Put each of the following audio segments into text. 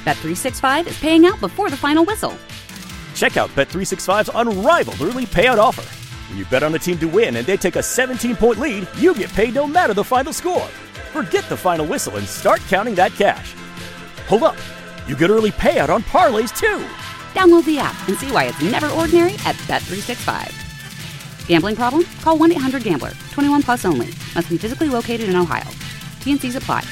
Bet365 is paying out before the final whistle. Check out Bet365's unrivaled early payout offer. When you bet on a team to win and they take a 17-point lead, you get paid no matter the final score. Forget the final whistle and start counting that cash. Hold up. You get early payout on parlays, too. Download the app and see why it's never ordinary at Bet365. Gambling problem? Call 1-800-GAMBLER. 21 plus only. Must be physically located in Ohio. T&Cs apply.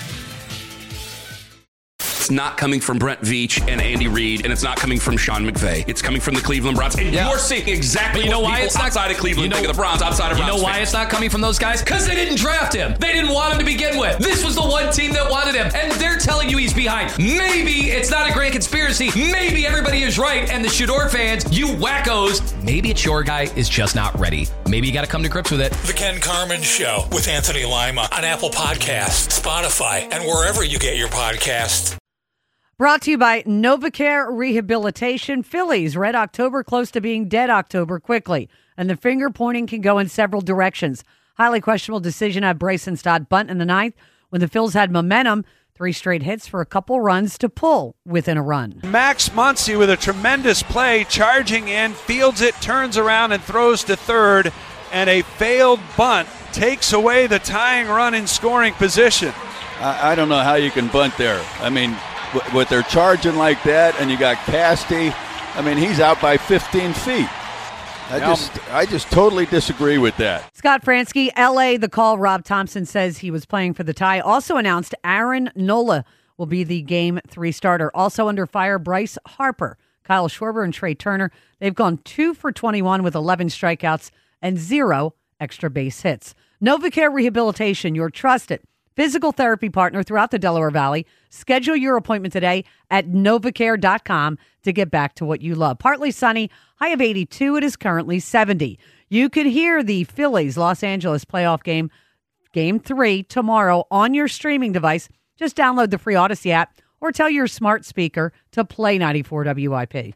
It's not coming from Brent Veach and Andy Reid, and it's not coming from Sean McVay. It's coming from the Cleveland Browns. And you're seeing exactly what people outside of Cleveland think of the Browns, outside of Browns. You know why it's not coming from those guys? Because they didn't draft him. They didn't want him to begin with. This was the one team that wanted him, and they're telling you he's behind. Maybe it's not a grand conspiracy. Maybe everybody is right, and the Shador fans, you wackos, maybe it's your guy is just not ready. Maybe you got to come to grips with it. The Ken Carman Show with Anthony Lima on Apple Podcasts, Spotify, and wherever you get your podcasts. Brought to you by NovaCare Rehabilitation. Phillies, Red October, close to being dead October quickly. And the finger pointing can go in several directions. Highly questionable decision at Bryson Stott bunt in the ninth when the Phils had momentum. 3 straight hits for a couple runs to pull within a run. Max Muncy with a tremendous play, charging in, fields it, turns around and throws to third. And a failed bunt takes away the tying run in scoring position. I don't know how you can bunt there. I mean, with their charging like that, and you got Casty, I mean, he's out by 15 feet. I just totally disagree with that. Scott Fransky, L.A., the call. Rob Thompson says he was playing for the tie. Also announced Aaron Nola will be the Game 3 starter. Also under fire, Bryce Harper, Kyle Schwarber, and Trey Turner. They've gone 2 for 21 with 11 strikeouts and 0 extra base hits. NovaCare Rehabilitation, your trusted physical therapy partner throughout the Delaware Valley. Schedule your appointment today at novacare.com to get back to what you love. Partly sunny, high of 82. It is currently 70. You could hear the Phillies Los Angeles playoff game, Game 3, tomorrow on your streaming device. Just download the free Odyssey app or tell your smart speaker to play 94 WIP.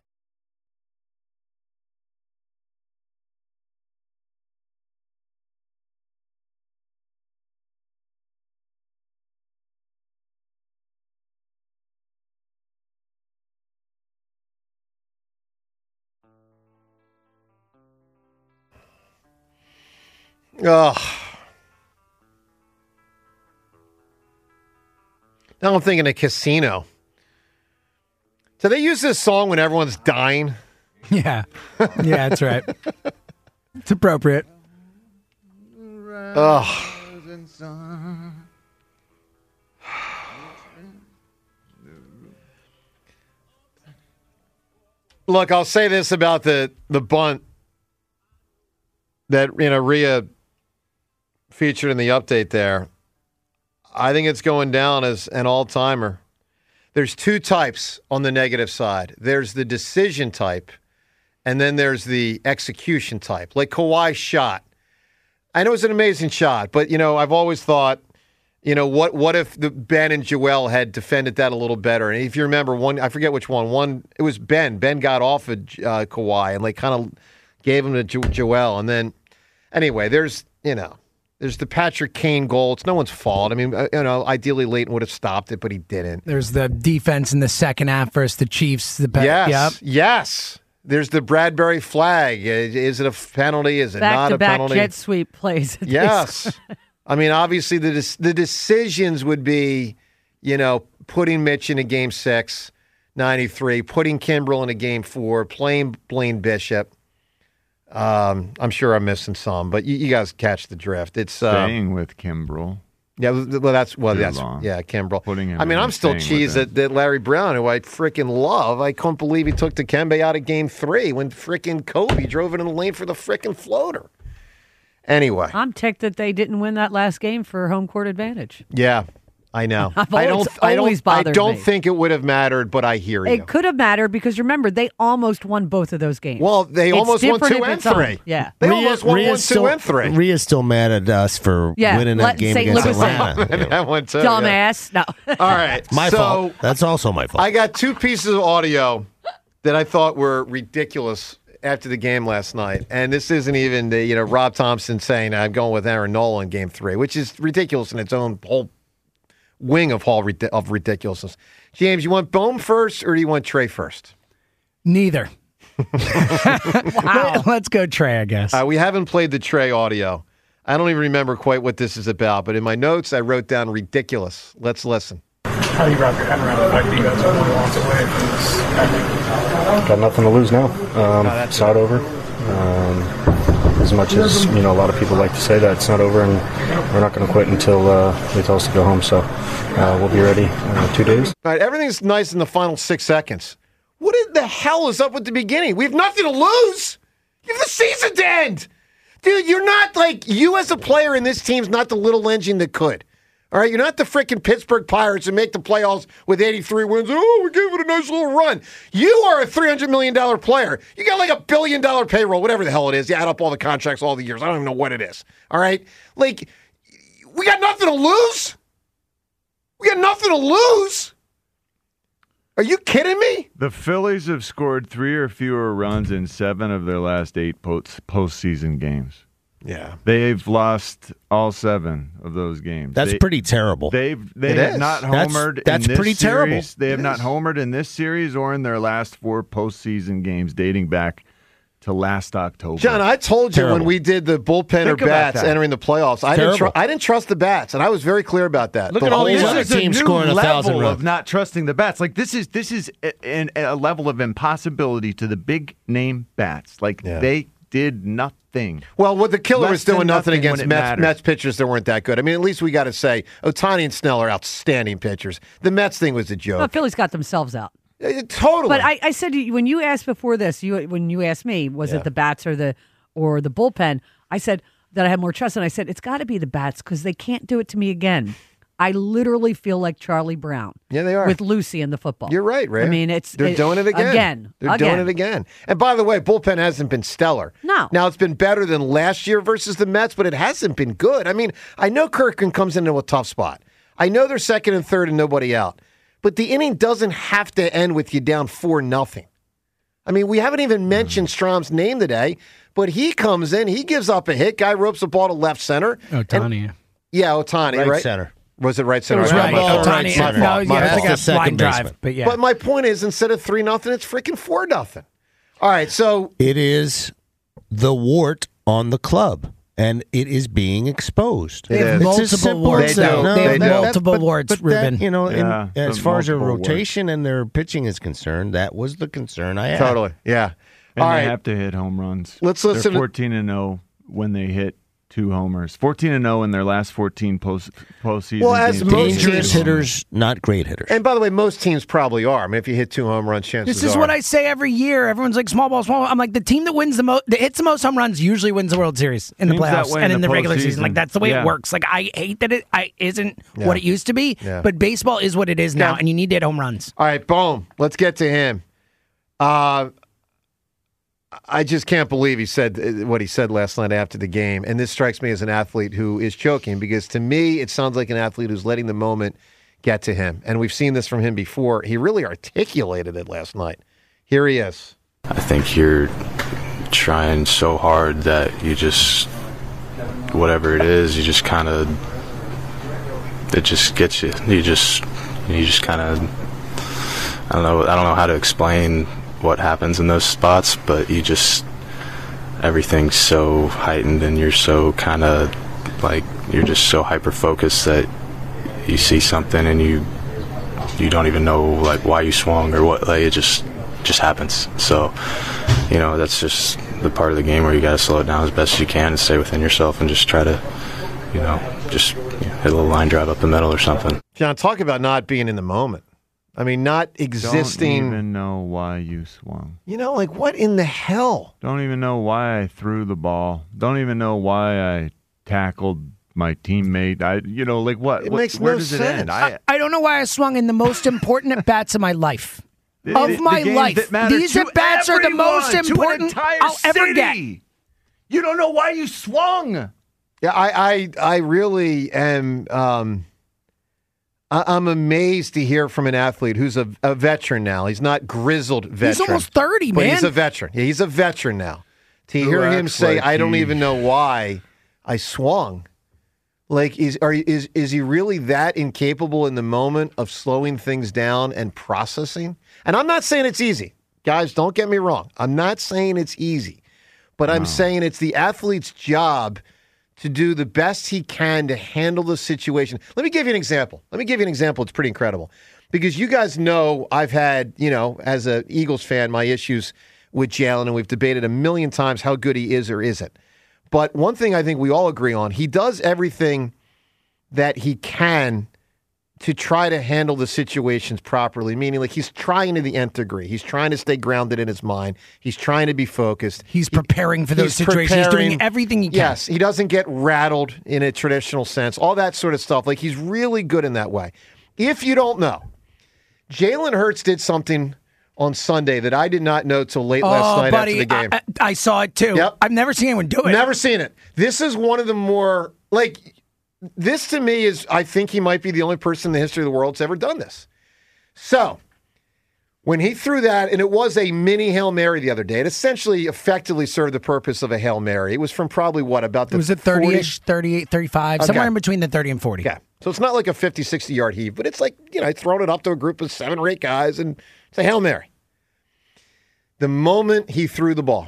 Oh. Now I'm thinking of Casino. Do they use this song when everyone's dying? Yeah. Yeah, that's right. It's appropriate. Oh. Look, I'll say this about the bunt that, Rhea featured in the update there. I think it's going down as an all-timer. There's 2 types on the negative side. There's the decision type, and then there's the execution type. Like Kawhi's shot. I know it's an amazing shot, but, I've always thought, what if Ben and Joel had defended that a little better? And if you remember, I forget which one. It was Ben. Ben got off of Kawhi and kind of gave him to Joel. And then, anyway, there's the Patrick Kane goal. It's no one's fault. I mean, ideally Leighton would have stopped it, but he didn't. There's the defense in the second half versus the Chiefs. Yes. There's the Bradbury flag. Is it a penalty? Is it not a penalty? Back-to-back jet sweep plays. Yes. I mean, obviously the decisions would be, putting Mitch in a Game 6, 93, putting Kimbrel in a Game 4, playing Blaine Bishop. I'm sure I'm missing some, but you guys catch the drift. It's staying with Kimbrel. Yeah, that's Kimbrel. Putting him I'm still cheesed that Larry Brown, who I freaking love. I couldn't believe he took Dikembe out of Game 3 when freaking Kobe drove it in the lane for the freaking floater. Anyway, I'm ticked that they didn't win that last game for home court advantage. Yeah. I know. I don't think it would have mattered, but I hear you. It could have mattered because, remember, they almost won both of those games. Well, they almost won 2 and 3. Yeah. They almost won 1, 2, and 3. Rhea's still mad at us for winning that game against Atlanta. That one too. Dumbass. Yeah. No. All right. My fault. That's also my fault. I got 2 pieces of audio that I thought were ridiculous after the game last night. And this isn't even the, Rob Thompson saying I'm going with Aaron Nola in Game 3, which is ridiculous in its own whole wing of of ridiculousness. James, you want Bohm first or do you want Trey first? Neither. Wow. Let's go Trey, I guess. We haven't played the Trey audio. I don't even remember quite what this is about, but in my notes I wrote down ridiculous. Let's listen. How do you wrap your head around the fact that you guys are 1 loss away from this epic? Got nothing to lose now. It's not over. As much as a lot of people like to say that it's not over, and we're not going to quit until they tell us to go home. So we'll be ready 2 days. All right, everything's nice in the final 6 seconds. What the hell is up with the beginning? We have nothing to lose. You have the season to end. Dude, you're not you as a player in this team's not the little engine that could. All right, you're not the freaking Pittsburgh Pirates who make the playoffs with 83 wins. Oh, we gave it a nice little run. You are a $300 million player. You got $1 billion payroll, whatever the hell it is. You add up all the contracts all the years. I don't even know what it is. All right? We got nothing to lose? We got nothing to lose? Are you kidding me? The Phillies have scored 3 or fewer runs in 7 of their last 8 postseason games. Yeah. They've lost all 7 of those games. That's pretty terrible. They have not homered that's in this pretty series. terrible. They have not homered in this series or in their last 4 postseason games dating back to last October. John, I told you when we did the bullpen or bats entering the playoffs, I didn't trust the bats, and I was very clear about that. Look at all these other teams scoring 1,000 runs. Of not trusting the bats. This is a level of impossibility to the big name bats. They did nothing. Well, what the killer was doing nothing against Mets pitchers that weren't that good. I mean, at least we got to say Ohtani and Snell are outstanding pitchers. The Mets thing was a joke. No, Phillies got themselves out. Totally. But I said to you, when you asked before this, when you asked me, was it the bats or the bullpen? I said that I had more trust, and I said it's got to be the bats because they can't do it to me again. I literally feel like Charlie Brown. Yeah, they are. With Lucy in the football. You're right, Ray. I mean, they're doing it again. They're doing it again. And by the way, bullpen hasn't been stellar. No. Now, it's been better than last year versus the Mets, but it hasn't been good. I mean, I know Kirkland comes into a tough spot. I know they're second and third and nobody out. But the inning doesn't have to end with you down 4-0. I mean, we haven't even mentioned Strom's name today, but he comes in, he gives up a hit, guy ropes the ball to left center. Ohtani. Ohtani, right? Center. Was it right center? It was right. Ohtani. I think that's line drive. But But my point is, instead of 3-0, it's freaking 4-0. All right, so it is the wart on the club, and it is being exposed. They have multiple warts. They have multiple warts, Ruben. As far as their rotation and their pitching is concerned, that was the concern I had. Totally, yeah. And they have to hit home runs. Let's listen. They're 14-0 when they hit 2 homers. 14-0 in their last 14 postseason. Well, as dangerous hitters, not great hitters. And by the way, most teams probably are. I mean, if you hit 2 home runs, chances This is what I say every year. Everyone's like, small ball, small ball. I'm like, the team that wins the most, that hits the most home runs usually wins the World Series in the playoffs and in the regular season. Like, that's the way it works. Like, I hate that it isn't what it used to be, but baseball is what it is now, and you need to hit home runs. All right, boom. Let's get to him. I just can't believe he said what he said last night after the game. And this strikes me as an athlete who is choking, because to me, it sounds like an athlete who's letting the moment get to him. And we've seen this from him before. He really articulated it last night. Here he is. I think you're trying so hard that you just, whatever it is, you just kind of, it just gets you. You just kind of, I don't know how to explain what happens in those spots, but everything's so heightened, and you're so kind of you're just so hyper focused that you see something and you don't even know why you swung or what. It just happens. So that's just the part of the game where you got to slow it down as best as you can and stay within yourself and just try to just hit a little line drive up the middle or something. John, talk about not being in the moment. I mean, not existing. Don't even know why you swung. What in the hell? Don't even know why I threw the ball. Don't even know why I tackled my teammate. What? It makes where no does sense. it end? I don't know why I swung in the most important at-bats of my life. These at-bats are the most important I'll ever get. You don't know why you swung. Yeah, I really am. I'm amazed to hear from an athlete who's a veteran now. He's not grizzled veteran. He's almost 30, but man. He's a veteran. Yeah, he's a veteran now. To hear him say, I don't even know why I swung. Like, is he really that incapable in the moment of slowing things down and processing? And I'm not saying it's easy. Guys, don't get me wrong. I'm not saying it's easy. But I'm saying it's the athlete's job to do the best he can to handle the situation. Let me give you an example. It's pretty incredible. Because you guys know I've had, as an Eagles fan, my issues with Jalen, and we've debated a million times how good he is or isn't. But one thing I think we all agree on, he does everything that he can to try to handle the situations properly, meaning like he's trying to the nth degree. He's trying to stay grounded in his mind. He's trying to be focused. He's preparing for those situations. He's doing everything he can. Yes, he doesn't get rattled in a traditional sense, all that sort of stuff. Like, he's really good in that way. If you don't know, Jalen Hurts did something on Sunday that I did not know till late last night after the game. I saw it too. Yep. I've never seen anyone do it. Never seen it. This is one of the more, this to me is, I think he might be the only person in the history of the world that's ever done this. So, when he threw that, and it was a mini Hail Mary the other day, it essentially effectively served the purpose of a Hail Mary. It was from probably about the... Was it 30-ish, 38, 35, somewhere in between the 30 and 40. Yeah. So it's not like a 50, 60-yard heave, but it's like, throwing it up to a group of 7 or 8 guys, and it's a Hail Mary. The moment he threw the ball,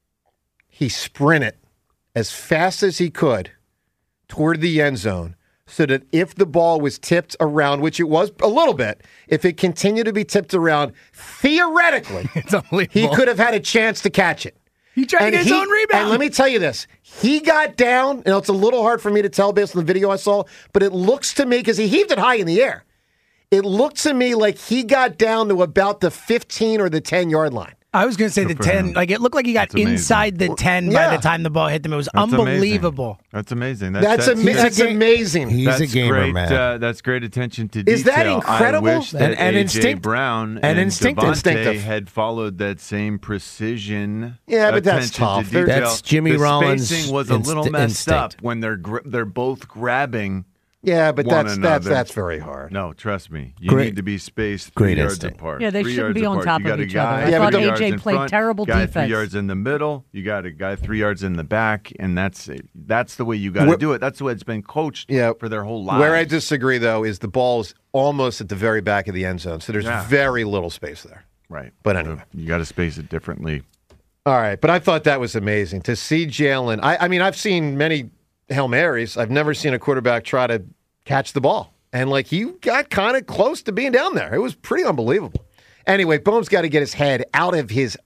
he sprinted as fast as he could toward the end zone so that if the ball was tipped around, which it was a little bit, if it continued to be tipped around, theoretically, he could have had a chance to catch it. He tried to get his own rebound. And let me tell you this. He got down, and it's a little hard for me to tell based on the video I saw, but it looks to me, because he heaved it high in the air, it looked to me like he got down to about the 15 or the 10-yard line. I was going to say the 10. Like, it looked like he got inside the 10 by the time the ball hit him. It was unbelievable. That's amazing. That's amazing. He's a gamer, man. That's great attention to detail. Is that incredible? I wish that and A.J. Brown and Devontae had followed that same precision. Yeah, but that's tough. That's Jimmy Rollins' spacing was a little messed up when they're both grabbing. Yeah, but that's very hard. No, trust me. You need to be spaced 3 yards apart. Yeah, they shouldn't be on top of each other. I Yeah, thought but AJ played terrible guy defense. 3 yards in the middle. You got a guy 3 yards in the back, and that's the way you got to do it. That's the way it's been coached for their whole lives. Where I disagree, though, is the ball's almost at the very back of the end zone, so there's very little space there. Right. But anyway. You got to space it differently. All right, but I thought that was amazing. To see Jalen, I mean, I've seen many Hail Marys. I've never seen a quarterback try to catch the ball. And, he got kind of close to being down there. It was pretty unbelievable. Anyway, Bohm's got to get his head out of his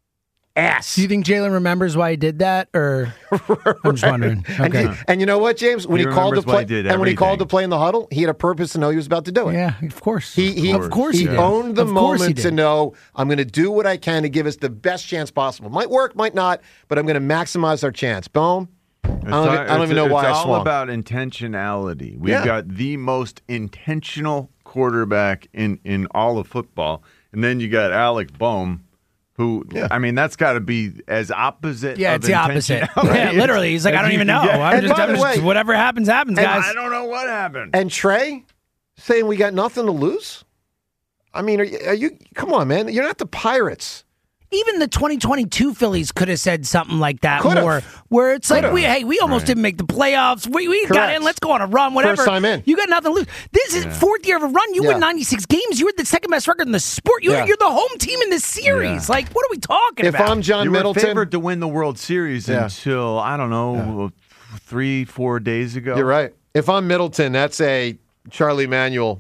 ass. Do you think Jalen remembers why he did that? Or I'm just wondering. Okay. And you know what, James? When he called to play, when he called to play in the huddle, he had a purpose to know he was about to do it. Yeah, of course. He owned the moment to know, I'm going to do what I can to give us the best chance possible. Might work, might not, but I'm going to maximize our chance. Bohm. I don't even know why I swung. It's all about intentionality. We've got the most intentional quarterback in all of football. And then you got Alec Bohm, who, I mean, that's got to be as opposite. Yeah, it's the opposite. Yeah, literally. He's like, I don't even know. I'm just whatever happens, guys. I don't know what happened. And Trey saying we got nothing to lose? I mean, are you come on, man. You're not the Pirates. Even the 2022 Phillies could have said something like that more, where it's like, we almost didn't make the playoffs. We got in. Let's go on a run, whatever. First time in. You got nothing to lose. This is fourth year of a run. You win 96 games. You were the second best record in the sport. You're the home team in this series. Like, what are we talking about? If I'm John Middleton. You were favored to win the World Series until, I don't know, 3-4 days ago. You're right. If I'm Middleton, that's a Charlie Manuel,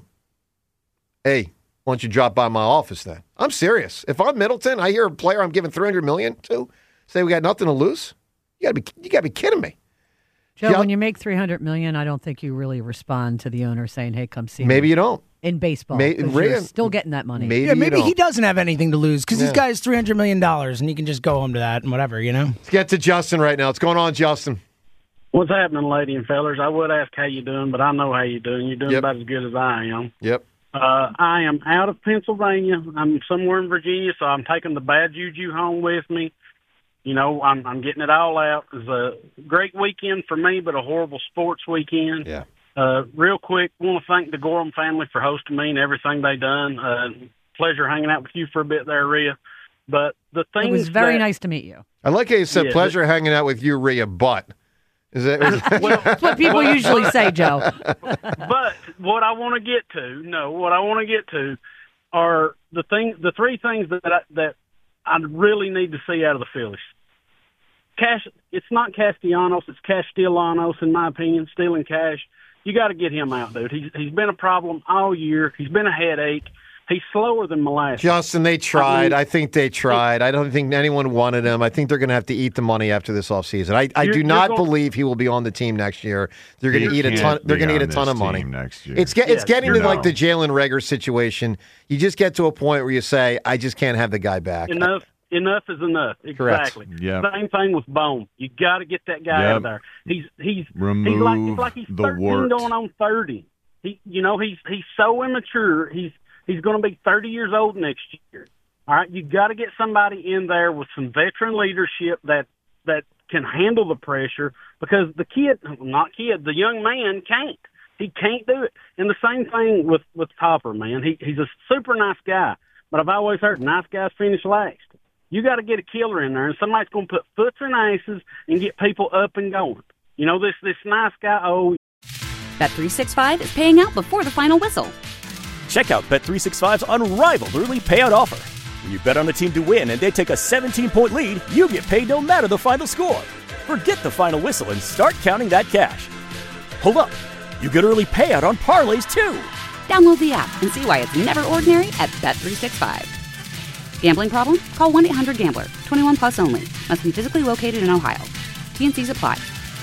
hey, why don't you drop by my office then? I'm serious. If I'm Middleton, I hear a player I'm giving $300 million to say we got nothing to lose. You gotta be kidding me. Joe, when you make $300 million, I don't think you really respond to the owner saying, "Hey, come see me." Maybe you don't. In baseball, you're still getting that money. Maybe he doesn't have anything to lose because he's got his $300 million and he can just go home to that and whatever, you know. Let's get to Justin right now. What's going on, Justin? What's happening, lady and fellers? I would ask how you doing, but I know how you're doing. You're doing about as good as I am. Yep. I am out of Pennsylvania. I'm somewhere in Virginia, so I'm taking the bad juju home with me. You know, I'm getting it all out. It was a great weekend for me, but a horrible sports weekend. Yeah. Real quick, I want to thank the Gorham family for hosting me and everything they done. Pleasure hanging out with you for a bit there, Rhea. But the thing it was very nice to meet you. I like how you said pleasure hanging out with you, Rhea, but That's what people usually say, Joe. But what I want to get to are the three things that I really need to see out of the Phillies. It's not Castellanos, it's Castellanos, in my opinion, stealing cash. You got to get him out, dude. He's been a problem all year. He's been a headache. He's slower than molasses. Justin, they tried. I think they tried. I don't think anyone wanted him. I think they're going to have to eat the money after this offseason. I do not believe he will be on the team next year. They're going to eat a ton. They're going to eat a ton of money next year. It's getting to like the Jalen Reagor situation. You just get to a point where you say, I just can't have the guy back. Enough is enough. Exactly. Yep. Same thing with Bohm. You got to get that guy out of there. He's like he's 13 going on 30. He's so immature. He's going to be 30 years old next year. All right, you got to get somebody in there with some veteran leadership that can handle the pressure, because the young man can't. He can't do it. And the same thing with Topper, man. He's a super nice guy, but I've always heard nice guys finish last. You got to get a killer in there, and somebody's going to put foots and aces and get people up and going. This nice guy. Bet365 is paying out before the final whistle. Check out Bet365's unrivaled early payout offer. When you bet on a team to win and they take a 17-point lead, you get paid no matter the final score. Forget the final whistle and start counting that cash. Hold up. You get early payout on parlays, too. Download the app and see why it's never ordinary at Bet365. Gambling problem? Call 1-800-GAMBLER. 21 plus only. Must be physically located in Ohio. T&Cs apply.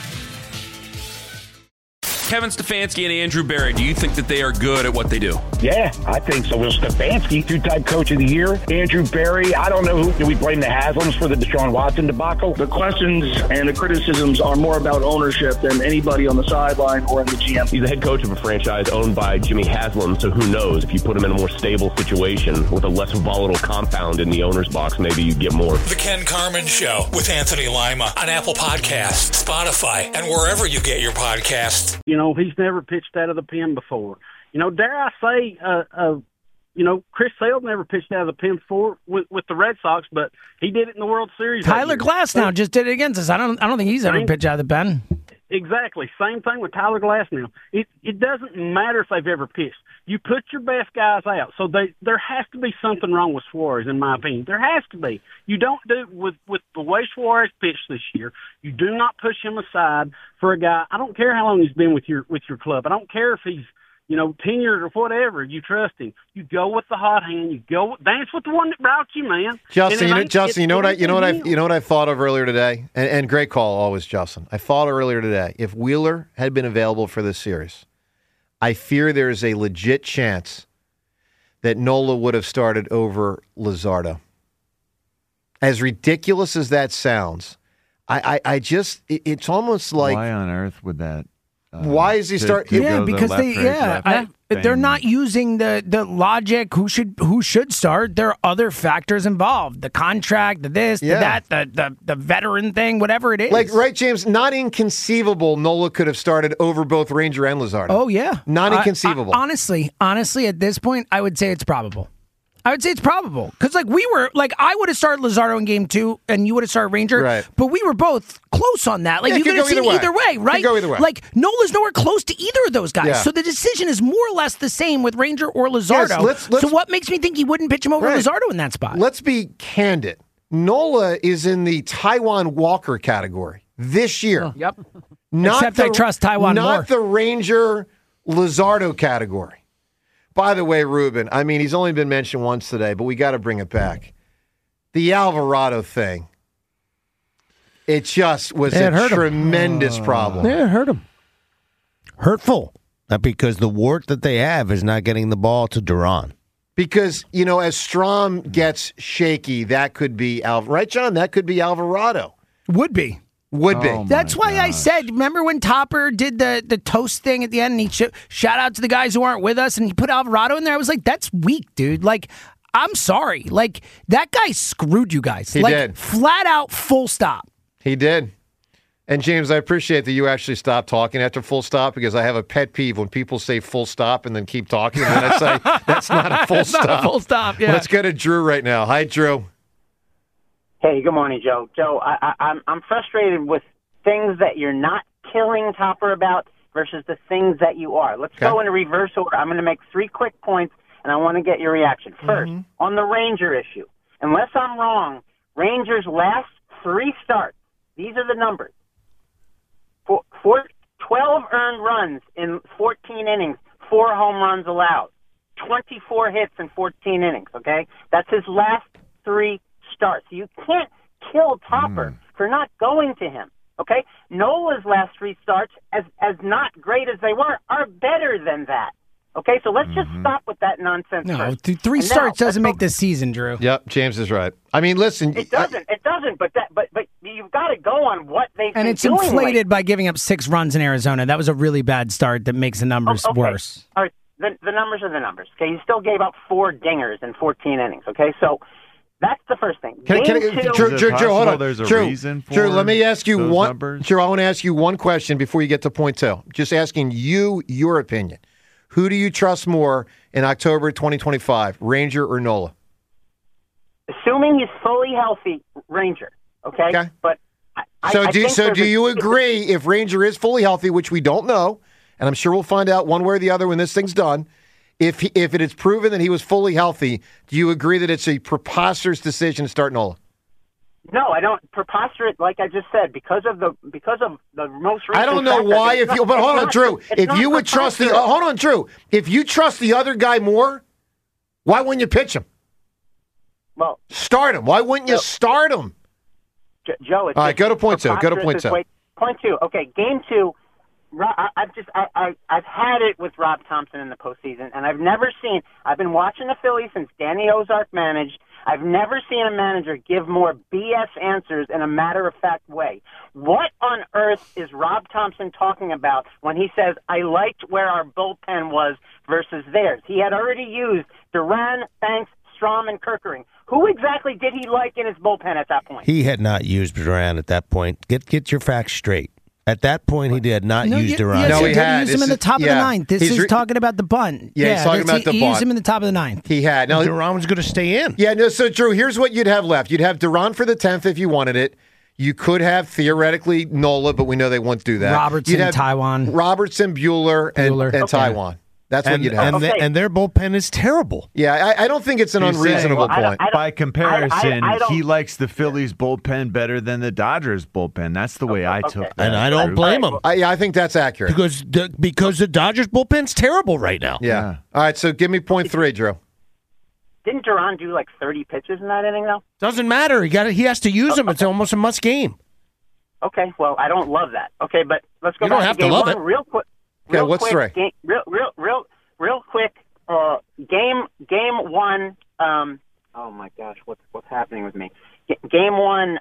Kevin Stefanski and Andrew Berry, do you think that they are good at what they do? Yeah, I think so. Well, Stefanski, two-time coach of the year. Andrew Berry, I don't know who. Do we blame the Haslams for the Deshaun Watson debacle? The questions and the criticisms are more about ownership than anybody on the sideline or in the GM. He's the head coach of a franchise owned by Jimmy Haslam, so who knows? If you put him in a more stable situation with a less volatile compound in the owner's box, maybe you get more. The Ken Carman Show with Anthony Lima on Apple Podcasts, Spotify, and wherever you get your podcasts. He's never pitched out of the pen before. Dare I say, Chris Sale never pitched out of the pen before with the Red Sox, but he did it in the World Series. Tyler Glasnow just did it against us. I don't think he's ever pitched out of the pen. Exactly. Same thing with Tyler Glasnow. It doesn't matter if they've ever pitched. You put your best guys out. So there has to be something wrong with Suarez, in my opinion. There has to be. You don't do with the way Suarez pitched this year. You do not push him aside for a guy. I don't care how long he's been with your club. I don't care if he's 10 or whatever. You trust him. You go with the hot hand. You go dance with the one that brought you, man. Justin, you know what I thought of earlier today, and great call always, Justin. I thought earlier today, if Wheeler had been available for this series, I fear there is a legit chance that Nola would have started over Luzardo. As ridiculous as that sounds, it's almost like, why on earth would that? Why is he start? Because they're not using the logic. Who should start? There are other factors involved: the contract, the this, the that, the veteran thing, whatever it is. Right, James? Not inconceivable. Nola could have started over both Ranger and Luzardo. Oh yeah, not inconceivable. Honestly, at this point, I would say it's probable. Because I would have started Luzardo in game 2, and you would have started Ranger. Right. But we were both close on that. You could have seen either way, right? Go either way. Nola's nowhere close to either of those guys. Yeah. So the decision is more or less the same with Ranger or Luzardo. Yes, so what makes me think he wouldn't pitch him over Luzardo in that spot? Let's be candid. Nola is in the Taijuan Walker category this year. Yep. Except I trust Taijuan more. Not the Ranger Luzardo category. By the way, Ruben, he's only been mentioned once today, but we got to bring it back. The Alvarado thing. It just was a tremendous problem. Yeah, it hurt him. Hurtful. Because the wart that they have is not getting the ball to Duran. Because, as Strom gets shaky, that could be right, John? That could be Alvarado. Would be. That's why I said, remember when Topper did the toast thing at the end and he shout out to the guys who aren't with us and he put Alvarado in there? I was like, that's weak, dude. I'm sorry. That guy screwed you guys. He did. Flat out, full stop. He did. And James, I appreciate that you actually stopped talking after full stop, because I have a pet peeve when people say full stop and then keep talking. And then I say, that's not a full stop. Not a full stop, yeah. Let's go to Drew right now. Hi, Drew. Hey, good morning, Joe. Joe, I'm frustrated with things that you're not killing Topper about versus the things that you are. Let's go in a reverse order. I'm going to make 3 quick points, and I want to get your reaction. First, on the Ranger issue, unless I'm wrong, Rangers' last 3 starts, these are the numbers. 12 earned runs in 14 innings, 4 home runs allowed, 24 hits in 14 innings, okay? That's his last 3 starts. So you can't kill Topper for not going to him, okay? Nola's last 3 starts, as not great as they were, are better than that. Okay, so let's just stop with that nonsense. No, 3 starts doesn't make this season, Drew. Yep, James is right. I mean, listen, it doesn't. But you've got to go on what they've and been it's doing inflated lately. by giving up 6 runs in Arizona. That was a really bad start that makes the numbers worse. All right, the numbers are the numbers. Okay, you still gave up 4 dingers in 14 innings. Okay, so that's the first thing. Drew, hold on. There's a Drew, reason for Drew, let me ask you those one. numbers? Drew, I want to ask you one question before you get to point 2. Just asking you your opinion. Who do you trust more in October 2025, Ranger or Nola? Assuming he's fully healthy, Ranger. Okay. But do you agree if Ranger is fully healthy, which we don't know, and I'm sure we'll find out one way or the other when this thing's done, if it is proven that he was fully healthy, do you agree that it's a preposterous decision to start Nola? No, I don't. Preposterous, like I just said, because of the most recent. I don't know why. But hold on, Drew. If you would trust hold on, Drew. If you trust the other guy more, why wouldn't you pitch him? Well, start him. Why wouldn't you start him? Joe, it's all right. Go to point 2. Go to point 2. Point 2. Okay, game 2. I've had it with Rob Thompson in the postseason, and I've never seen. I've been watching the Phillies since Danny Ozark managed. I've never seen a manager give more BS answers in a matter-of-fact way. What on earth is Rob Thompson talking about when he says, I liked where our bullpen was versus theirs? He had already used Duran, Banks, Strom, and Kerkering. Who exactly did he like in his bullpen at that point? He had not used Duran at that point. Get your facts straight. At that point, he did not use Duran. No, he had. Use him in the top of the 9th. This is talking about the bunt. Yeah, he's talking about the bunt. He used him in the top of the 9th. He had. Now, Duran was going to stay in. Yeah, no, so Drew, here's what you'd have left. You'd have Duran for the 10th if you wanted it. You could have, theoretically, Nola, but we know they won't do that. Robertson, Taiwan. Robertson, Buehler, and Taiwan. That's what you'd have. And their bullpen is terrible. Yeah, I don't think it's an unreasonable point. By comparison, he likes the Phillies bullpen better than the Dodgers bullpen. That's the way I took that. And I don't blame him. I think that's accurate. Because the Dodgers bullpen's terrible right now. Yeah. All right, so give me point 3, Drew. Didn't Duran do like 30 pitches in that inning, though? Doesn't matter. He has to use them. It's almost a must game. Okay, well, I don't love that. Okay, but let's go back to game 1 real quick. Okay, what's 3? Real quick. Game 1. Oh my gosh, what's happening with me? Game 1.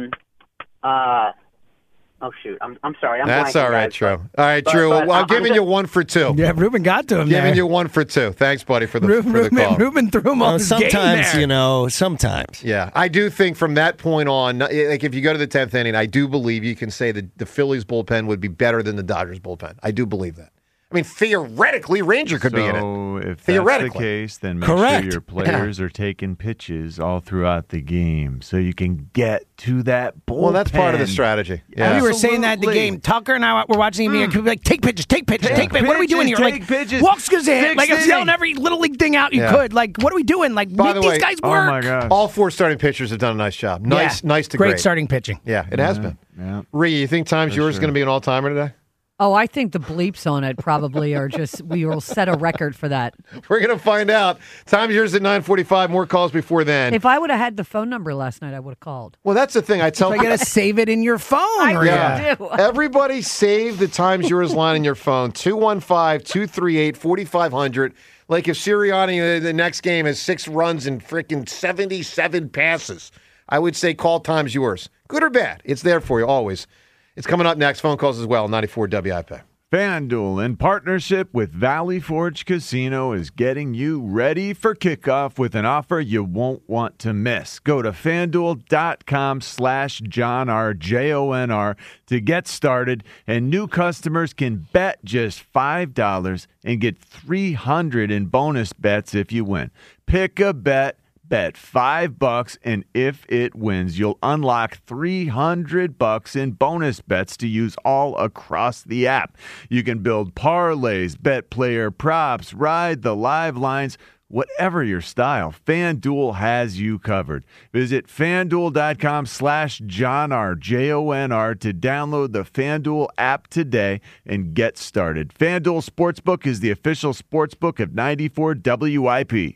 Oh shoot, I'm sorry. That's blanking, all right, guys. Drew. All right, Drew. I'm giving you 1 for 2. Yeah, Ruben got to him. Giving you 1 for 2. Thanks, buddy, for the call. Ruben threw him on his game there. Sometimes. Yeah, I do think from that point on, like if you go to the 10th inning, I do believe you can say that the Phillies bullpen would be better than the Dodgers bullpen. I do believe that. I mean, theoretically, Ranger could be in it. So if theoretically. that's the case, then make sure your players are taking pitches all throughout the game so you can get to that bullpen. Well, that's part of the strategy. Yeah. We were saying that at the game. Tucker and I were watching the game. Like, take pitches. What are we doing here? Take pitches. Walks goes in. Like, I'm yelling every little league thing out you could. Like, what are we doing? Like, By make the these way, guys work. Oh, my gosh. All 4 starting pitchers have done a nice job. Nice to great. Great starting pitching. Yeah, it has been. Yeah. Rhea, you think Times Yours is going to be an all-timer today? Oh, I think the bleeps on it probably are just, we will set a record for that. We're going to find out. Time's yours at 9:45. More calls before then. If I would have had the phone number last night, I would have called. Well, that's the thing. I tell I got to save it in your phone. I do. Everybody save the Time's Yours line in your phone. 215-238-4500. Like if Sirianni, the next game, has 6 runs and freaking 77 passes, I would say call Time's Yours. Good or bad, it's there for you always. It's coming up next. Phone calls as well. 94 WIP. FanDuel, in partnership with Valley Forge Casino, is getting you ready for kickoff with an offer you won't want to miss. Go to FanDuel.com/John, RJONR, to get started, and new customers can bet just $5 and get $300 in bonus bets if you win. Pick a bet, bet $5, and if it wins, you'll unlock $300 in bonus bets to use all across the app. You can build parlays, bet player props, ride the live lines. Whatever your style, FanDuel has you covered. Visit FanDuel.com/JohnR, JONR, to download the FanDuel app today and get started. FanDuel Sportsbook is the official sportsbook of 94 WIP.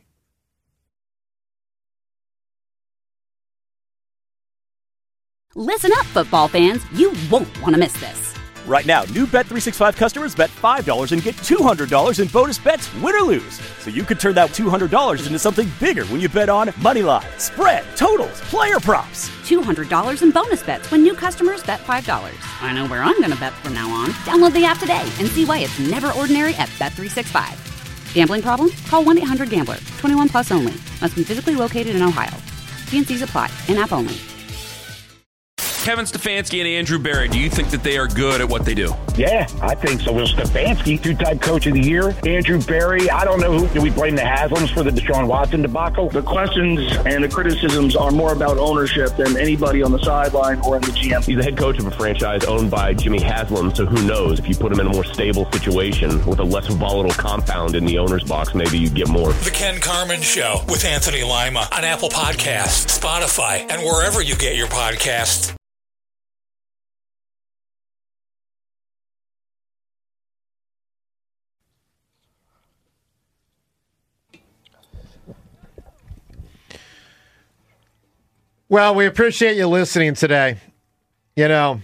Listen up, football fans. You won't want to miss this. Right now, new Bet365 customers bet $5 and get $200 in bonus bets, win or lose. So you could turn that $200 into something bigger when you bet on moneyline, spread, totals, player props. $200 in bonus bets when new customers bet $5. I know where I'm going to bet from now on. Download the app today and see why it's never ordinary at Bet365. Gambling problem? Call 1-800-GAMBLER. 21 plus only. Must be physically located in Ohio. T&Cs apply. In-app only. Kevin Stefanski and Andrew Berry, do you think that they are good at what they do? Yeah, I think so. Will Stefanski, two-time coach of the year. Andrew Berry, I don't know who. Do we blame the Haslams for the Deshaun Watson debacle? The questions and the criticisms are more about ownership than anybody on the sideline or in the GM. He's the head coach of a franchise owned by Jimmy Haslam, so who knows? If you put him in a more stable situation with a less volatile compound in the owner's box, maybe you get more. The Ken Carman Show with Anthony Lima on Apple Podcasts, Spotify, and wherever you get your podcasts. Well, we appreciate you listening today. You know,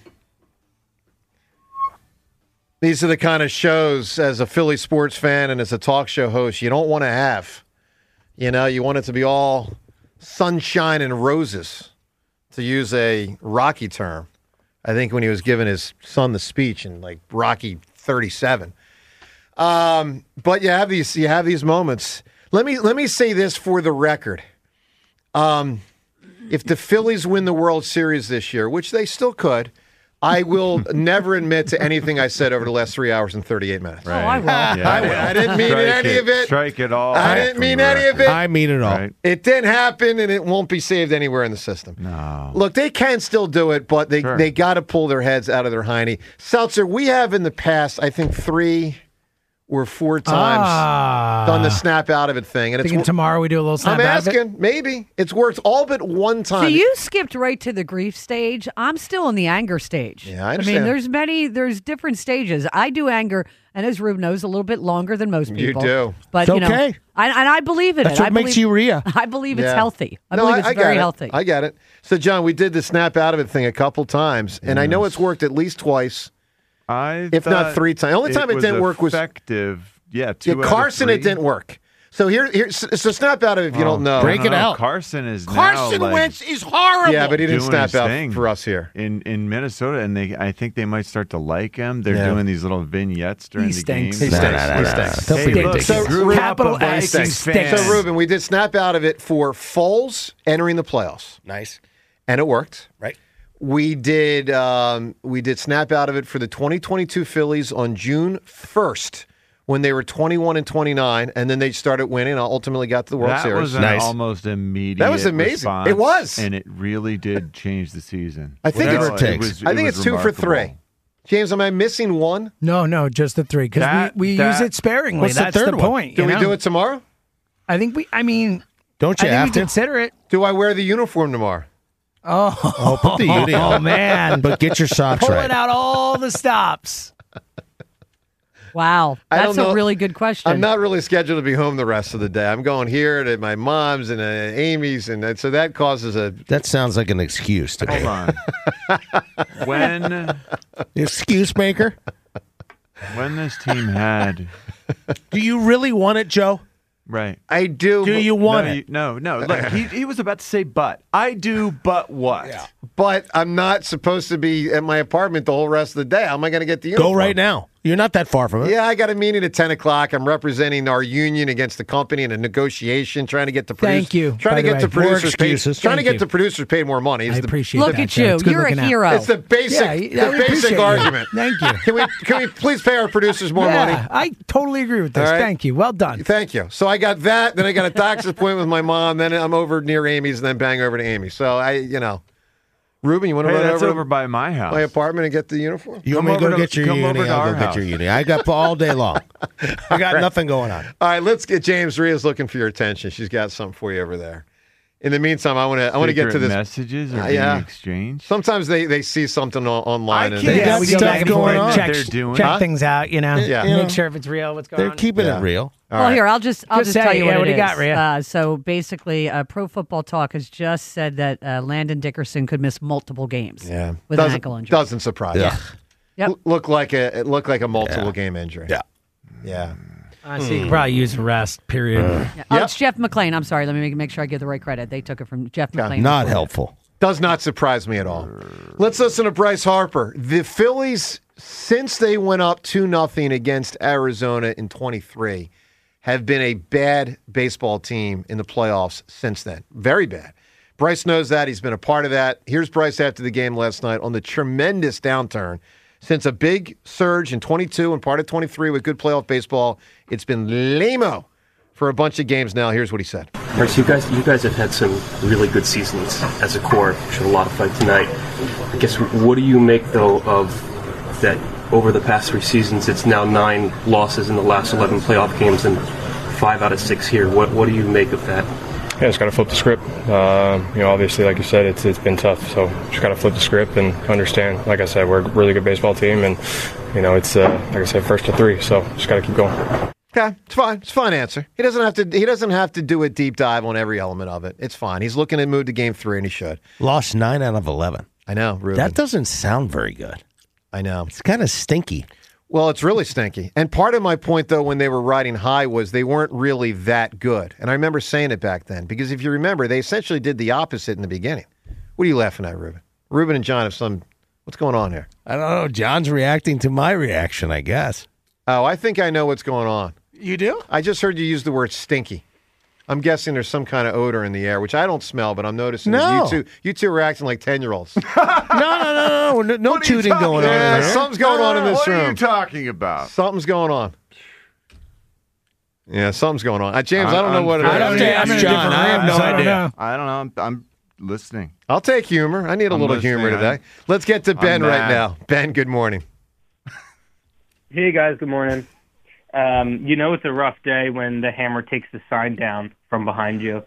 these are the kind of shows, as a Philly sports fan and as a talk show host, you don't want to have. You know, you want it to be all sunshine and roses, to use a Rocky term. I think when he was giving his son the speech in like Rocky 37. But you have these moments. Let me say this for the record. If the Phillies win the World Series this year, which they still could, I will never admit to anything I said over the last 3 hours and 38 minutes. Right. Oh, I will. Yeah. I didn't mean any of it. Strike it all. I didn't mean any of it. I mean it all. Right. It didn't happen, and it won't be saved anywhere in the system. No. Look, they can still do it, but they got to pull their heads out of their hiney. Seltzer, we have in the past, I think, 3 or 4 times done the snap out of it thing. And Thinking tomorrow we do a little snap I'm out of it? asking, maybe. It's worked all but one time. So you skipped right to the grief stage. I'm still in the anger stage. Yeah, I understand. mean, there's different stages. I do anger, and as Rube knows, a little bit longer than most people. You do. But, It's you know, okay. I believe in That's it. what makes you Rhea. I believe it's Yeah. healthy. I No, believe it's I very get it. healthy. I get it. So, John, we did the snap out of it thing a couple times, and I know it's worked at least twice, if not 3 times. The only time it didn't work was effective. Yeah, 2 out of Carson. 3. It didn't work. So so snap out of it if you don't know. Break it out. Carson is Carson now, like, Wentz is horrible. Yeah, but he didn't doing snap his out thing for us here. in Minnesota, and I think they might start to like him. They're Yeah. doing these little vignettes during He the stinks. game. He stinks. Don't be Hey, look, ridiculous. he grew up Capital a S, he Vikings stinks. fan. So, Ruben, we did snap out of it for Foles entering the playoffs, Nice. and it worked. Right. We did snap out of it for the 2022 Phillies on June 1st when they were 21-29, and then they started winning and ultimately got to the World That Series. was an Nice. almost immediate That was amazing. response, It was. and it really did change the season. I think Whatever it's it takes. I think it's 2 for 3. remarkable. James, am I missing one? No, just the 3 because That- we that- use it sparingly. What's the That's third one? point. Do you we know? do it tomorrow? I think we. I mean, Don't you I think have we to? consider it. Do I wear the uniform tomorrow? Oh, put the UD on. Oh man! But get your socks Pulling right. out all the stops. Wow. I That's don't know. a really good question. I'm not really scheduled to be home the rest of the day. I'm going here to my mom's and Amy's, and so that causes a... That sounds like an excuse to me. Hold on. When Excuse maker? this team had Do you really want it, Joe? right. I do. Do you want it? No. Look, he was about to say but. I do, but what? But I'm not supposed to be at my apartment the whole rest of the day. How am I going to get the uniform? Go right now. You're not that far from it. Yeah, I got a meeting at 10 o'clock. I'm representing our union against the company in a negotiation, trying to get the Thank you. Trying to get the producers paid. Trying to get you. the producers paid more money. I appreciate Look that. at you. You're a hero. It's the basic argument. Thank you. Can we please pay our producers more money? I totally agree with this. All right. Thank you. Well done. Thank you. So I got that. Then I got a doctor's appointment with my mom. Then I'm over near Amy's, and then bang over to Amy. So Ruben, you want to run that's over over by my house. my apartment and get the uniform? You want me to go get your uni? I'll go get your uni. I got all day long. I got nothing going on. All right, let's get James. Ria's looking for your attention. She's got something for you over there. In the meantime, I want to get to this. Messages are being exchanged. Sometimes they see something online. We go back and forth, check things out. Yeah. Make sure if it's real. What's going on? They're keeping it real. Well, here, I'll just tell you what do it you got, is. Rhea? So basically, Pro Football Talk has just said that Landon Dickerson could miss multiple games with an ankle injury. Doesn't surprise me. Yep. Look like a multiple game injury. Yeah. So you could probably use a rest, period. It's Jeff McClain. I'm sorry. Let me make sure I give the right credit. They took it from Jeff McClain. Not helpful. Does not surprise me at all. Let's listen to Bryce Harper. The Phillies, since they went up 2-0 against Arizona in 23, have been a bad baseball team in the playoffs since then. Very bad. Bryce knows that. He's been a part of that. Here's Bryce after the game last night on the tremendous downturn. Since a big surge in 22 and part of 23 with good playoff baseball, it's been lame-o for a bunch of games now. Here's what he said. Bryce, you guys have had some really good seasons as a core. Showed a lot of fight tonight. I guess, what do you make, though, of that over the past 3 seasons, it's now 9 losses in the last 11 playoff games and 5 out of 6 here. What do you make of that? Yeah, just got to flip the script. Obviously, like you said, it's been tough. So just got to flip the script and understand. Like I said, we're a really good baseball team, and it's like I said, 1st to 3. So just got to keep going. Okay, it's fine. It's a fine answer. He doesn't have to do a deep dive on every element of it. It's fine. He's looking to move to game 3, and he should. Lost 9 out of 11. I know, Ruben. That doesn't sound very good. I know. It's kind of stinky. Well, it's really stinky. And part of my point, though, when they were riding high was they weren't really that good. And I remember saying it back then, because if you remember, they essentially did the opposite in the beginning. What are you laughing at, Ruben? Ruben and John have some... What's going on here? I don't know. John's reacting to my reaction, I guess. Oh, I think I know what's going on. You do? I just heard you use the word stinky. I'm guessing there's some kind of odor in the air, which I don't smell, but I'm noticing that you two are acting like 10-year-olds. No tooting going on in there. Something's going on in this room. What are you talking about? Something's going on. Yeah, something's going on. James, I don't know what it is. I don't ask John. I have no idea. I don't know. I'm listening. I'll take humor. I need a little humor today. Let's get to Ben right now. Ben, good morning. Hey, guys. Good morning. It's a rough day when the hammer takes the sign down from behind you.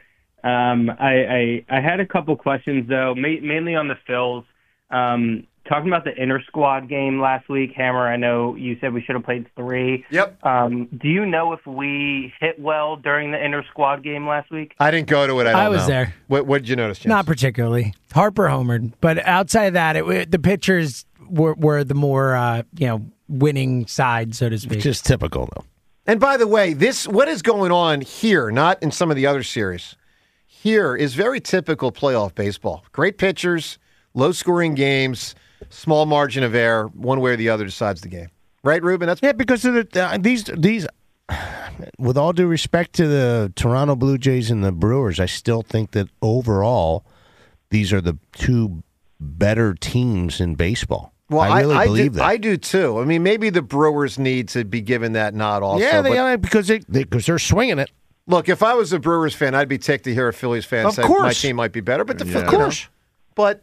I had a couple questions, though, mainly on the Phils. Talking about the inter-squad game last week, Hammer, I know you said we should have played 3. Yep. Do you know if we hit well during the inter-squad game last week? I didn't go to it. I was there. What did you notice, James? Not particularly. Harper homered. But outside of that, the pitchers were the more, winning side, so to speak. Which is typical, though. And by the way, what is going on here, not in some of the other series, here is very typical playoff baseball. Great pitchers, low-scoring games, small margin of error, one way or the other decides the game. Right, Ruben? Yeah, because of these, with all due respect to the Toronto Blue Jays and the Brewers, I still think that overall these are the 2 better teams in baseball. Well, I really believe that. I do too. I mean, maybe the Brewers need to be given that nod also. Yeah, they are because they're swinging it. Look, if I was a Brewers fan, I'd be ticked to hear a Phillies fan say my team might be better. But of course, but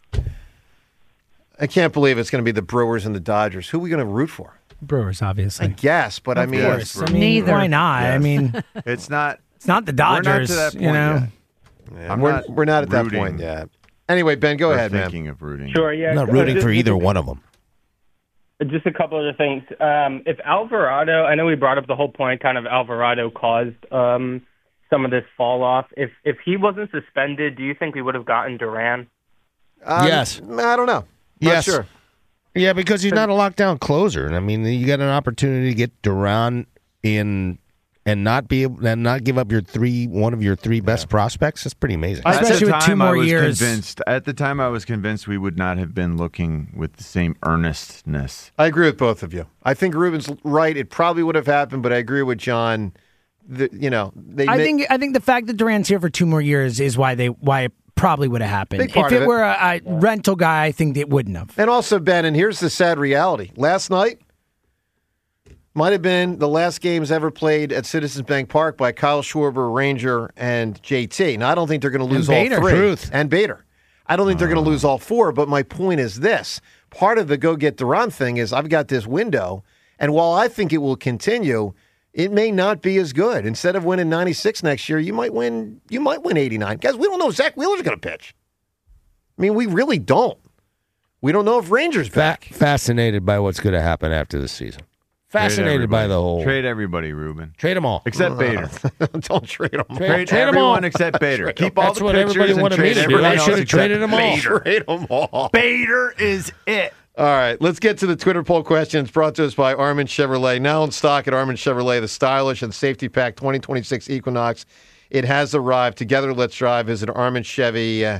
I can't believe it's going to be the Brewers and the Dodgers. Who are we going to root for? Brewers, obviously. I guess, but of course. Neither. Why not? Yes. I mean, it's not the Dodgers. We're not to that point yet. We're not at that point yet. Anyway, Ben, go ahead, man. Thinking of rooting. Sure, yeah. I'm not rooting for either one of them. Just a couple other things. If Alvarado, I know we brought up the whole point, kind of Alvarado caused some of this fall off. If he wasn't suspended, do you think we would have gotten Duran? Yes. I don't know. Not sure. Yeah, because he's not a lockdown closer. I mean, you got an opportunity to get Duran in and not give up one of your three best prospects. That's pretty amazing. Especially with 2 more years. At the time, I was convinced we would not have been looking with the same earnestness. I agree with both of you. I think Ruben's right. It probably would have happened, but I agree with John. I think the fact that Durant's here for 2 more years is why it probably would have happened. If it were a rental guy, I think it wouldn't have. And also, Ben, and here's the sad reality. Last night might have been the last games ever played at Citizens Bank Park by Kyle Schwarber, Ranger, and JT. Now, I don't think they're going to lose all 3. And Bader. I don't think they're going to lose all 4, but my point is this. Part of the go get Durant thing is I've got this window, and while I think it will continue, it may not be as good. Instead of winning 96 next year, you might win 89. Guys, we don't know if Zach Wheeler's going to pitch. I mean, we really don't. We don't know if Ranger's back. Fascinated by what's going to happen after the season. Fascinated by the whole. Trade everybody, Ruben. Trade them all. Except Bader. Don't trade them all. Trade everyone except Bader. Keep all the pitchers and trade everyone else. I should have traded them all. Trade them all. Bader is it. All right, let's get to the Twitter poll questions brought to us by Armin Chevrolet. Now in stock at Armin Chevrolet, the stylish and safety pack 2026 Equinox. It has arrived. Together, let's drive. Visit ArminChevy.com.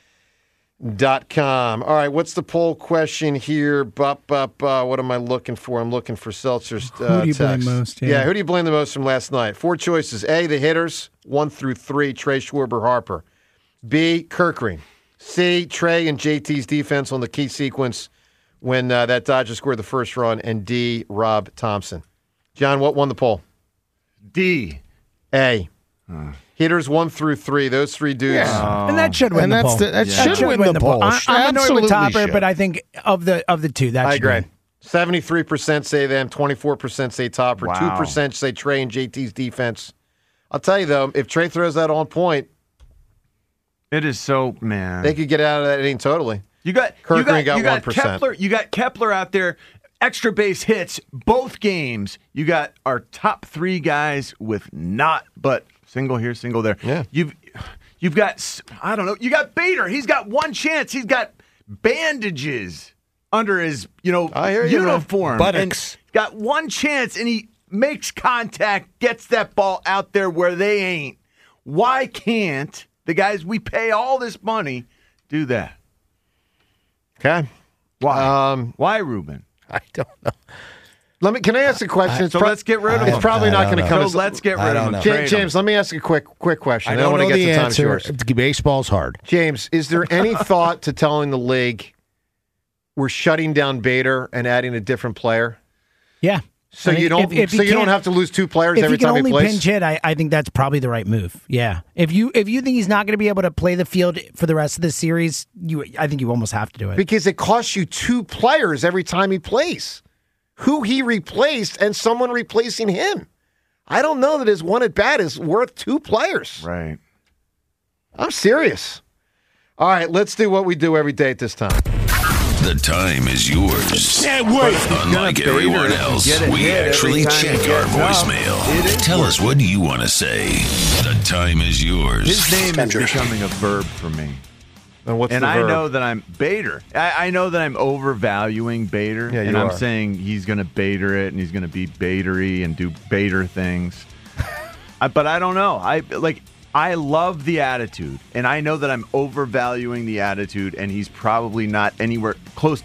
All right, what's the poll question here? What am I looking for? I'm looking for Seltzer's Who do you blame most? Yeah, who do you blame the most from last night? 4 choices. A, the hitters, 1 through 3, Trey Schwarber, Harper. B, Kirkring. C, Trey and JT's defense on the key sequence when that Dodger scored the first run. And D, Rob Thompson. John, what won the poll? D. A. Hitters 1 through 3, those 3 dudes. Yeah. And that should win the poll. That should win the poll. I'm annoyed with Topper, but I think of the 2, that should agree. win. 73% say them, 24% say Topper, 2% say Trey and JT's defense. I'll tell you, though, if Trey throws that on point, it is so, man. They could get out of that inning totally. You got 1%. You got Kepler out there, extra base hits both games. You got our top 3 guys with not but single here, single there. Yeah. You've got, I don't know, you got Bader. He's got 1 chance. He's got bandages under his, uniform. Buttocks. And got 1 chance, and he makes contact, gets that ball out there where they ain't. Why can't the guys we pay all this money do that? Okay. Why? Why, Ruben? I don't know. Can I ask a question? Let's get rid of him. It's probably not going to come. So let's get rid of him. James, let me ask a quick question. I don't want to know get the to answer. yours. Baseball's hard. James, is there any thought to telling the league we're shutting down Bader and adding a different player? Yeah. So you don't have to lose 2 players every time he plays? If you can only pinch hit, I think that's probably the right move. Yeah. If you think he's not going to be able to play the field for the rest of the series, I think you almost have to do it. Because it costs you 2 players every time he plays. Who he replaced and someone replacing him. I don't know that his 1 at bat is worth 2 players. Right. I'm serious. All right, let's do what we do every day at this time. The time is yours. Unlike everyone else, we actually check our voicemail. Tell us what you want to say. The time is yours. His name is becoming a verb for me. And I know that I'm Bader. I know that I'm overvaluing Bader. Yeah, and I'm saying he's going to Bader it and he's going to be Badery and do Bader things. But I don't know. I love the attitude, and I know that I'm overvaluing the attitude, and he's probably not anywhere close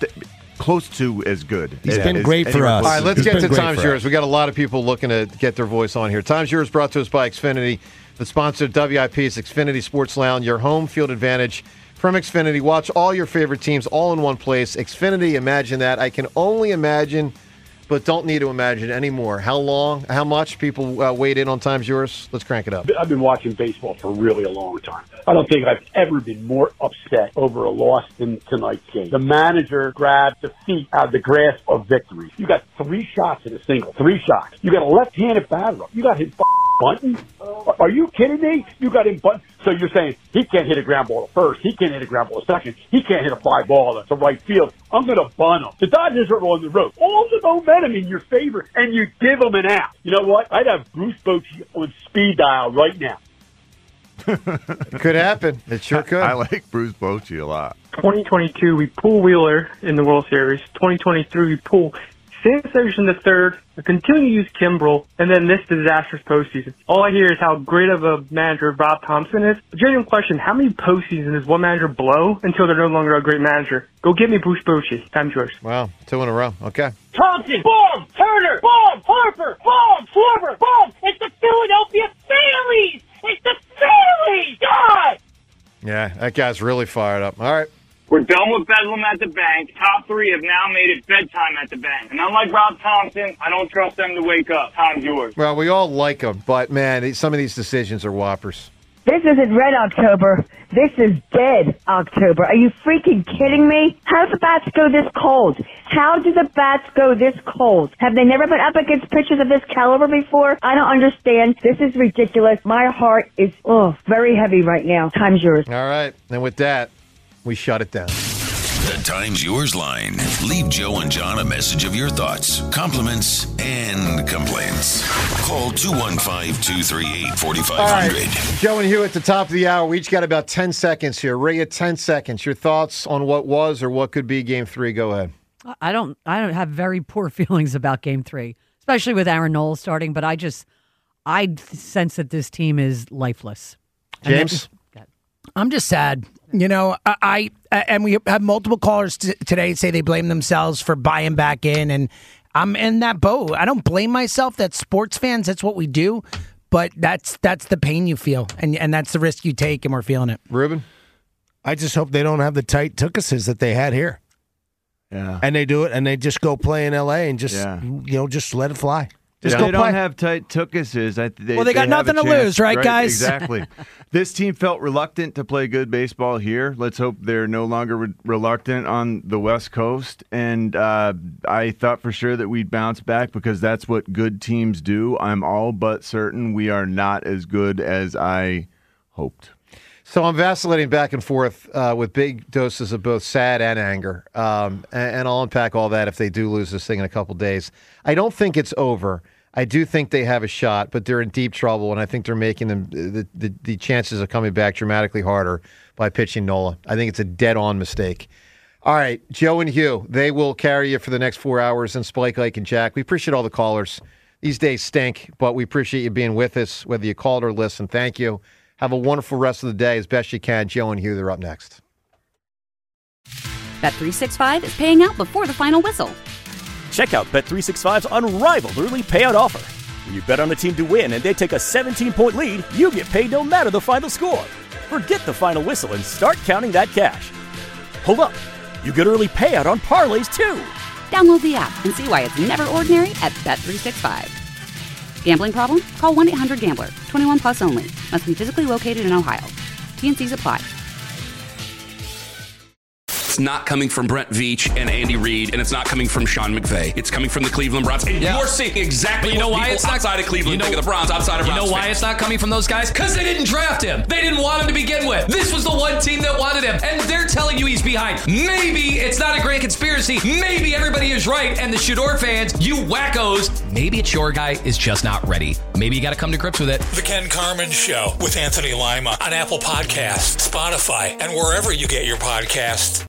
to as good. He's been great for us. All right, let's get to Time's Yours. We got a lot of people looking to get their voice on here. Time's Yours brought to us by Xfinity. The sponsor of WIP is Xfinity Sports Lounge, your home field advantage from Xfinity. Watch all your favorite teams all in one place. Xfinity, imagine that. I can only imagine, but don't need to imagine anymore. How much people weighed in on Time's Yours? Let's crank it up. I've been watching baseball for really a long time. I don't think I've ever been more upset over a loss than tonight's game. The manager grabbed defeat out of the grasp of victory. You got 3 shots in a single. 3 shots. You got a left-handed batter. You got him bunting. Are you kidding me? You got him bunting. So you're saying he can't hit a ground ball to first. He can't hit a ground ball to second. He can't hit a fly ball to right field. I'm going to bunt him. The Dodgers are on the road. All the momentum in your favor, and you give them an out. You know what? I'd have Bruce Bochy on speed dial right now. It could happen. It sure could. I like Bruce Bochy a lot. 2022, we pull Wheeler in the World Series. 2023, we pull Sam Ferguson III, a continued use Kimbrel, and then this disastrous postseason. All I hear is how great of a manager Rob Thompson is. A genuine question, how many postseasons does one manager blow until they're no longer a great manager? Go get me Bruce Bochy. Time's yours. Wow, 2 in a row. Okay. Thompson, boom! Turner, boom! Harper, boom! Schwarber, boom! It's the Philadelphia Phillies! It's the Phillies! God! Yeah, that guy's really fired up. All right. We're done with Bedlam at the bank. Top 3 have now made it bedtime at the bank. And unlike Rob Thompson, I don't trust them to wake up. Time's yours. Well, we all like him, but, man, some of these decisions are whoppers. This isn't Red October. This is Dead October. Are you freaking kidding me? How do the bats go this cold? How do the bats go this cold? Have they never been up against pitchers of this caliber before? I don't understand. This is ridiculous. My heart is very heavy right now. Time's yours. All right. And with that, we shut it down. The Time's Yours line. Leave Joe and John a message of your thoughts, compliments, and complaints. Call 215-238-4500. All right. Joe and Hugh at the top of the hour. We each got about 10 seconds here. Ray, 10 seconds. Your thoughts on what was or what could be Game 3. Go ahead. I don't have very poor feelings about Game 3, especially with Aaron Nola starting, but I sense that this team is lifeless. James? I'm just sad. You know, and we have multiple callers today say they blame themselves for buying back in, and I'm in that boat. I don't blame myself. That's sports fans. That's what we do. But that's the pain you feel, and that's the risk you take, and we're feeling it. Ruben? I just hope they don't have the tight tookuses that they had here. Yeah. And they do it, and they just go play in L.A. and just, just let it fly. Just go they play. don't have tight tookuses. They got nothing to lose, right, guys? Exactly. This team felt reluctant to play good baseball here. Let's hope they're no longer reluctant on the West Coast. And I thought for sure that we'd bounce back because that's what good teams do. I'm all but certain we are not as good as I hoped. So I'm vacillating back and forth with big doses of both sad and anger. And I'll unpack all that if they do lose this thing in a couple days. I don't think it's over. I do think they have a shot, but they're in deep trouble, and I think they're making them the chances of coming back dramatically harder by pitching Nola. I think it's a dead-on mistake. All right, Joe and Hugh, they will carry you for the next 4 hours, and Spike, Ike, and Jack. We appreciate all the callers. These days stink, but we appreciate you being with us, whether you called or listened. Thank you. Have a wonderful rest of the day as best you can. Joe and Hugh, they're up next. Bet365 is paying out before the final whistle. Check out Bet365's unrivaled early payout offer. When you bet on a team to win and they take a 17-point lead, you get paid no matter the final score. Forget the final whistle and start counting that cash. Hold up. You get early payout on parlays, too. Download the app and see why it's never ordinary at Bet365. Gambling problem? Call 1-800-GAMBLER. 21 plus only. Must be physically located in Ohio. T&Cs apply. It's not coming from Brent Veach and Andy Reid, and it's not coming from Sean McVay. It's coming from the Cleveland Browns. And you're seeing exactly what people outside of Cleveland think of the Browns, outside of Browns. You know why it's not coming from those guys? Because they didn't draft him. They didn't want him to begin with. This was the one team that wanted him, and they're telling you he's behind. Maybe it's not a grand conspiracy. Maybe everybody is right, and the Shador fans, you wackos, maybe it's your guy is just not ready. Maybe you got to come to grips with it. The Ken Carman Show with Anthony Lima on Apple Podcasts, Spotify, and wherever you get your podcasts.